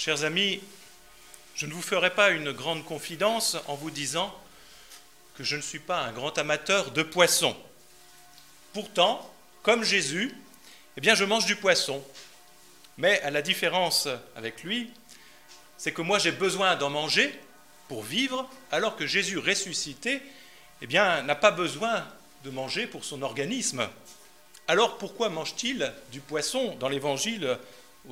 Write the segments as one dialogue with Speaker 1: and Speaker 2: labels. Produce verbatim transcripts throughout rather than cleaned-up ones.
Speaker 1: Chers amis, je ne vous ferai pas une grande confidence en vous disant que je ne suis pas un grand amateur de poisson. Pourtant, comme Jésus, eh bien, je mange du poisson. Mais à la différence avec lui, c'est que moi j'ai besoin d'en manger pour vivre, alors que Jésus ressuscité, eh bien, n'a pas besoin de manger pour son organisme. Alors pourquoi mange-t-il du poisson dans l'Évangile aujourd'hui ?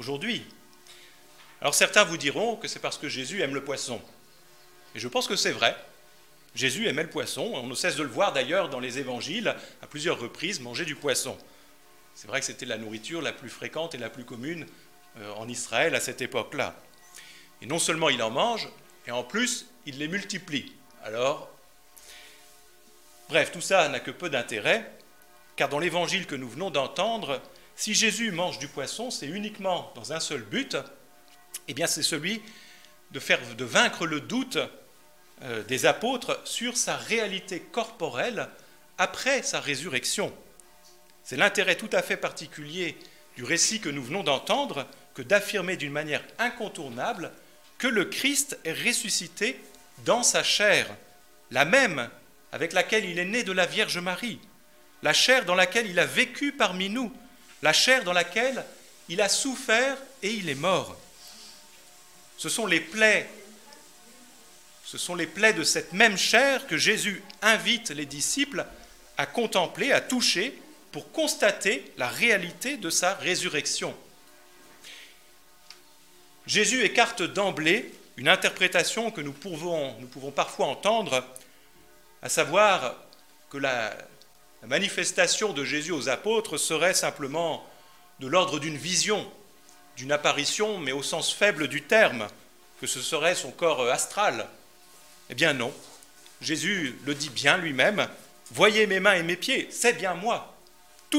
Speaker 1: Alors certains vous diront que c'est parce que Jésus aime le poisson. Et je pense que c'est vrai. Jésus aimait le poisson. On ne cesse de le voir d'ailleurs dans les Évangiles, à plusieurs reprises, manger du poisson. C'est vrai que c'était la nourriture la plus fréquente et la plus commune en Israël à cette époque-là. Et non seulement il en mange, et en plus, il les multiplie. Alors, bref, tout ça n'a que peu d'intérêt, car dans l'évangile que nous venons d'entendre, si Jésus mange du poisson, c'est uniquement dans un seul but, eh bien c'est celui de, faire, de vaincre le doute euh, des apôtres sur sa réalité corporelle après sa résurrection. C'est l'intérêt tout à fait particulier du récit que nous venons d'entendre que d'affirmer d'une manière incontournable que le Christ est ressuscité dans sa chair, la même avec laquelle il est né de la Vierge Marie, la chair dans laquelle il a vécu parmi nous, la chair dans laquelle il a souffert et il est mort. Ce sont les plaies, ce sont les plaies de cette même chair que Jésus invite les disciples à contempler, à toucher, pour constater la réalité de sa résurrection. Jésus écarte d'emblée une interprétation que nous pouvons, nous pouvons parfois entendre, à savoir que la, la manifestation de Jésus aux apôtres serait simplement de l'ordre d'une vision, d'une apparition, mais au sens faible du terme, que ce serait son corps astral. Eh bien non, Jésus le dit bien lui-même, « Voyez mes mains et mes pieds, c'est bien moi, touchez-moi ».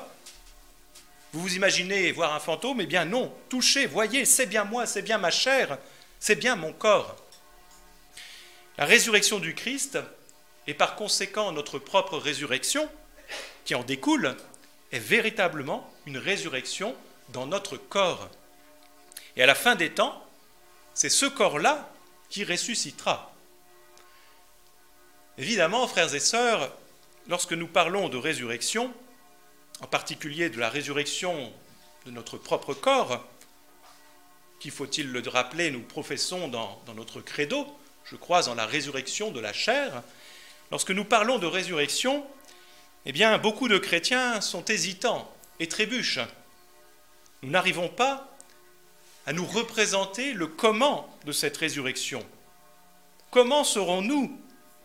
Speaker 1: Vous vous imaginez voir un fantôme ? Eh bien non, touchez, voyez, c'est bien moi, c'est bien ma chair, c'est bien mon corps. La résurrection du Christ, et par conséquent notre propre résurrection, qui en découle, est véritablement une résurrection dans notre corps. Et à la fin des temps, c'est ce corps-là qui ressuscitera. Évidemment, frères et sœurs, lorsque nous parlons de résurrection, en particulier de la résurrection de notre propre corps, qui, faut-il le rappeler, nous professons dans, dans notre credo, je crois en la résurrection de la chair. Lorsque nous parlons de résurrection, eh bien, beaucoup de chrétiens sont hésitants et trébuchent. Nous n'arrivons pas à nous représenter le comment de cette résurrection. Comment serons-nous ?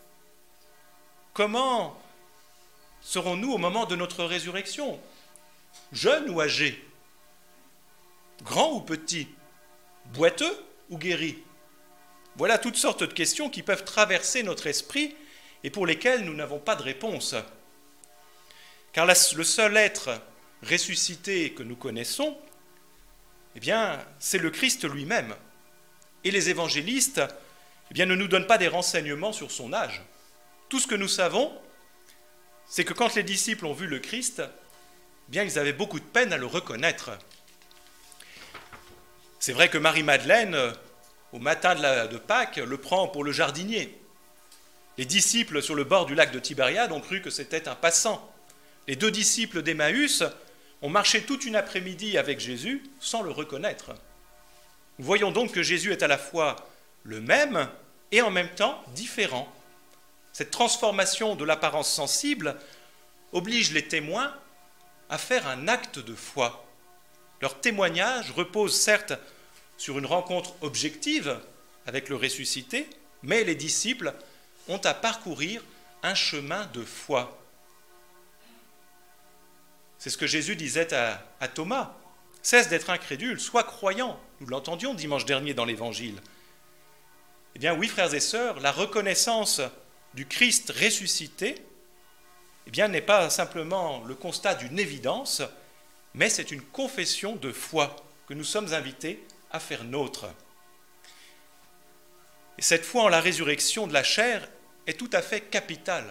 Speaker 1: Comment serons-nous au moment de notre résurrection ? Jeunes ou âgés ? Grands ou petits ? Boiteux ou guéris ? Voilà toutes sortes de questions qui peuvent traverser notre esprit et pour lesquelles nous n'avons pas de réponse. Car la, le seul être ressuscité que nous connaissons, eh bien, c'est le Christ lui-même. Et les évangélistes eh bien, ne nous donnent pas des renseignements sur son âge. Tout ce que nous savons, c'est que quand les disciples ont vu le Christ, eh bien, ils avaient beaucoup de peine à le reconnaître. C'est vrai que Marie-Madeleine, au matin de, la, de Pâques, le prend pour le jardinier. Les disciples sur le bord du lac de Tibériade ont cru que c'était un passant. Les deux disciples d'Emmaüs ont marché toute une après-midi avec Jésus sans le reconnaître. Nous voyons donc que Jésus est à la fois le même et en même temps différent. Cette transformation de l'apparence sensible oblige les témoins à faire un acte de foi. Leur témoignage repose certes sur une rencontre objective avec le ressuscité, mais les disciples ont à parcourir un chemin de foi. C'est ce que Jésus disait à, à Thomas. « Cesse d'être incrédule, sois croyant ». Nous l'entendions dimanche dernier dans l'Évangile. Eh bien oui, frères et sœurs, la reconnaissance du Christ ressuscité eh bien, n'est pas simplement le constat d'une évidence, mais c'est une confession de foi que nous sommes invités à faire nôtre. Et cette foi en la résurrection de la chair est tout à fait capitale.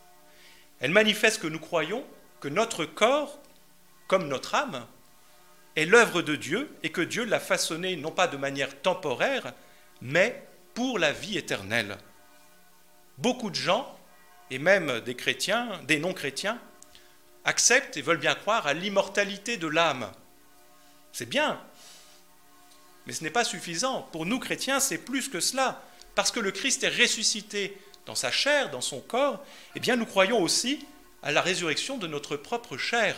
Speaker 1: Elle manifeste que nous croyons que notre corps, comme notre âme, est l'œuvre de Dieu et que Dieu l'a façonnée non pas de manière temporaire, mais pour la vie éternelle. Beaucoup de gens, et même des chrétiens, des non-chrétiens, acceptent et veulent bien croire à l'immortalité de l'âme. C'est bien, mais ce n'est pas suffisant. Pour nous chrétiens, c'est plus que cela. Parce que le Christ est ressuscité dans sa chair, dans son corps, eh bien nous croyons aussi à la résurrection de notre propre chair.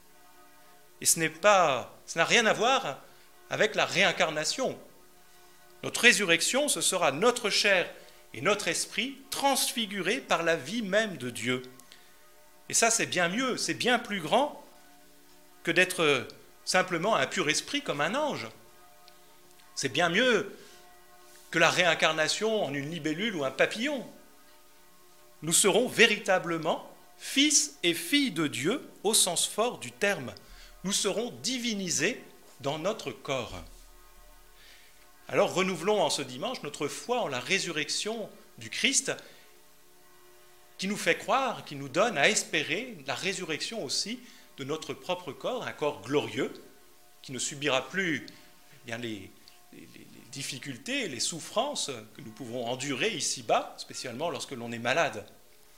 Speaker 1: Et ce n'est pas, ça n'a rien à voir avec la réincarnation. Notre résurrection, ce sera notre chair et notre esprit transfigurés par la vie même de Dieu. Et ça, c'est bien mieux, c'est bien plus grand que d'être simplement un pur esprit comme un ange. C'est bien mieux que la réincarnation en une libellule ou un papillon. Nous serons véritablement fils et filles de Dieu au sens fort du terme. Nous serons divinisés dans notre corps. Alors renouvelons en ce dimanche notre foi en la résurrection du Christ qui nous fait croire, qui nous donne à espérer la résurrection aussi de notre propre corps, un corps glorieux qui ne subira plus eh bien, les, les, les difficultés, les souffrances que nous pouvons endurer ici-bas, spécialement lorsque l'on est malade.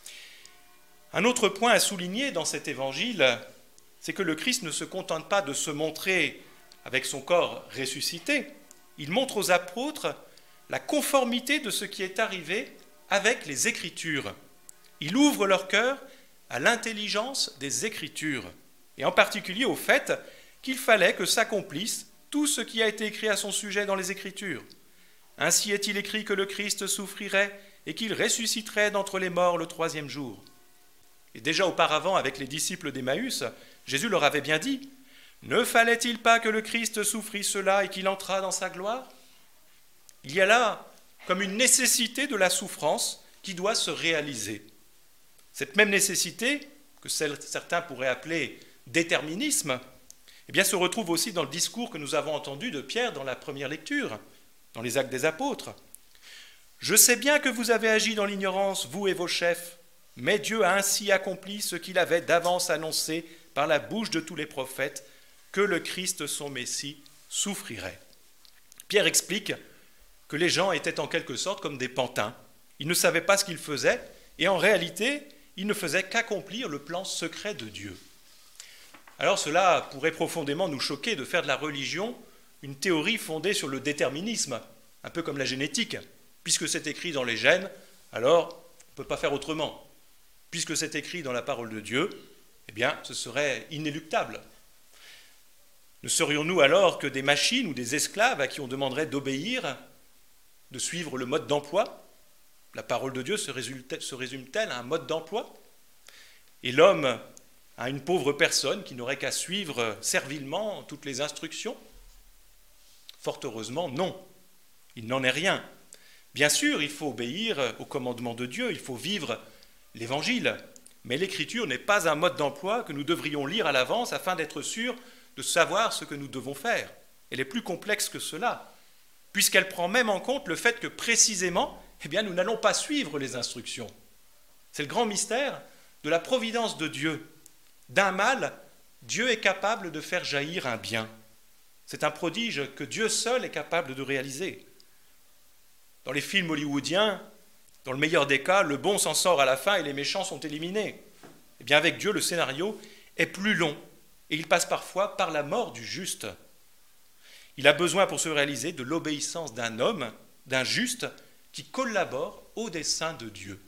Speaker 1: Un autre point à souligner dans cet évangile, c'est que le Christ ne se contente pas de se montrer avec son corps ressuscité, il montre aux apôtres la conformité de ce qui est arrivé avec les Écritures. Il ouvre leur cœur à l'intelligence des Écritures, et en particulier au fait qu'il fallait que s'accomplisse tout ce qui a été écrit à son sujet dans les Écritures. Ainsi est-il écrit que le Christ souffrirait et qu'il ressusciterait d'entre les morts le troisième jour. Et déjà auparavant, avec les disciples d'Emmaüs, Jésus leur avait bien dit « Ne fallait-il pas que le Christ souffrit cela et qu'il entrât dans sa gloire ?» Il y a là comme une nécessité de la souffrance qui doit se réaliser. Cette même nécessité, que certains pourraient appeler déterminisme, eh bien, se retrouve aussi dans le discours que nous avons entendu de Pierre dans la première lecture, dans les Actes des Apôtres. « Je sais bien que vous avez agi dans l'ignorance, vous et vos chefs, mais Dieu a ainsi accompli ce qu'il avait d'avance annoncé par la bouche de tous les prophètes, que le Christ, son Messie, souffrirait. » Pierre explique que les gens étaient en quelque sorte comme des pantins. Ils ne savaient pas ce qu'ils faisaient, et en réalité, ils ne faisaient qu'accomplir le plan secret de Dieu. Alors cela pourrait profondément nous choquer de faire de la religion une théorie fondée sur le déterminisme, un peu comme la génétique. Puisque c'est écrit dans les gènes, alors on ne peut pas faire autrement. Puisque c'est écrit dans la parole de Dieu, eh bien ce serait inéluctable. Ne serions-nous alors que des machines ou des esclaves à qui on demanderait d'obéir, de suivre le mode d'emploi ? La parole de Dieu se résume-t-elle à un mode d'emploi ? Et l'homme à une pauvre personne qui n'aurait qu'à suivre servilement toutes les instructions ? Fort heureusement, non. Il n'en est rien. Bien sûr, il faut obéir au commandement de Dieu, il faut vivre l'Évangile. Mais l'Écriture n'est pas un mode d'emploi que nous devrions lire à l'avance afin d'être sûrs de savoir ce que nous devons faire. Elle est plus complexe que cela, puisqu'elle prend même en compte le fait que précisément, eh bien, nous n'allons pas suivre les instructions. C'est le grand mystère de la providence de Dieu. D'un mal, Dieu est capable de faire jaillir un bien. C'est un prodige que Dieu seul est capable de réaliser. Dans les films hollywoodiens, dans le meilleur des cas, le bon s'en sort à la fin et les méchants sont éliminés. Eh bien, avec Dieu, le scénario est plus long et il passe parfois par la mort du juste. Il a besoin pour se réaliser de l'obéissance d'un homme, d'un juste, qui collabore au dessein de Dieu.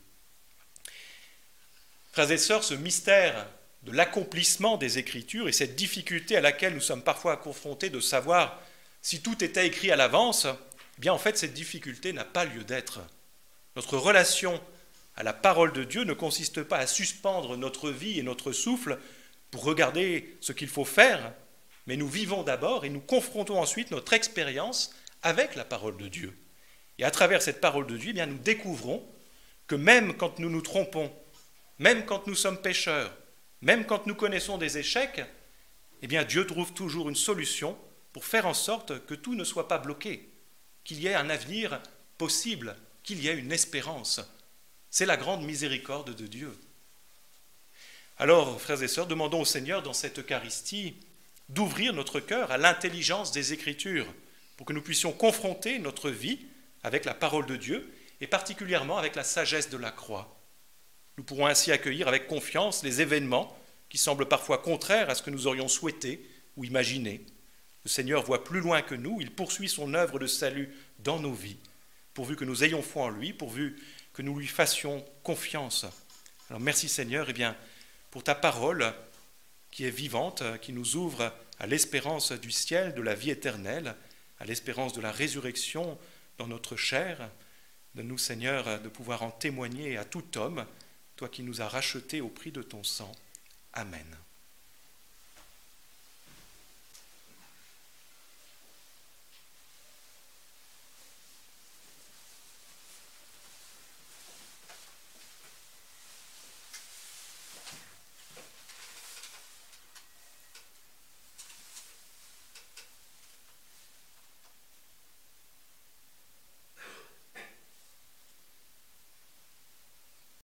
Speaker 1: Frères et sœurs, ce mystère de l'accomplissement des Écritures et cette difficulté à laquelle nous sommes parfois confrontés de savoir si tout était écrit à l'avance, eh bien en fait cette difficulté n'a pas lieu d'être. Notre relation à la parole de Dieu ne consiste pas à suspendre notre vie et notre souffle pour regarder ce qu'il faut faire, mais nous vivons d'abord et nous confrontons ensuite notre expérience avec la parole de Dieu. Et à travers cette parole de Dieu, eh bien, nous découvrons que même quand nous nous trompons, même quand nous sommes pécheurs, même quand nous connaissons des échecs, eh bien Dieu trouve toujours une solution pour faire en sorte que tout ne soit pas bloqué, qu'il y ait un avenir possible, qu'il y ait une espérance. C'est la grande miséricorde de Dieu. Alors, frères et sœurs, demandons au Seigneur dans cette Eucharistie d'ouvrir notre cœur à l'intelligence des Écritures, pour que nous puissions confronter notre vie avec la parole de Dieu, et particulièrement avec la sagesse de la croix. Nous pourrons ainsi accueillir avec confiance les événements qui semblent parfois contraires à ce que nous aurions souhaité ou imaginé. Le Seigneur voit plus loin que nous, il poursuit son œuvre de salut dans nos vies, pourvu que nous ayons foi en lui, pourvu que nous lui fassions confiance. Alors merci Seigneur, eh bien, pour ta parole qui est vivante, qui nous ouvre à l'espérance du ciel, de la vie éternelle, à l'espérance de la résurrection dans notre chair. Donne-nous, Seigneur, de pouvoir en témoigner à tout homme, toi qui nous as rachetés au prix de ton sang. Amen.